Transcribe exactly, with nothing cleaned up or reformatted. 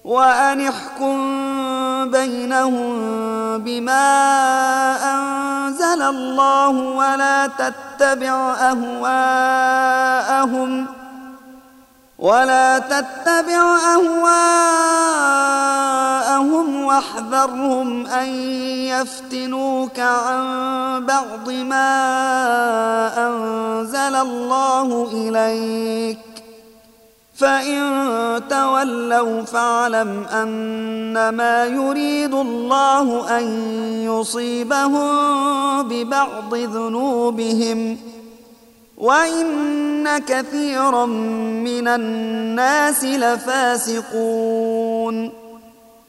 وأن احكم بينهم بما أنزل الله ولا تتبع أهواءهم ولا تتبع أهواءهم واحذرهم أن يفتنوك عن بعض ما أنزل الله إليك، فإن تولوا فاعلم أنما يريد الله أن يصيبهم ببعض ذنوبهم، وإن كثيرا من الناس لفاسقون.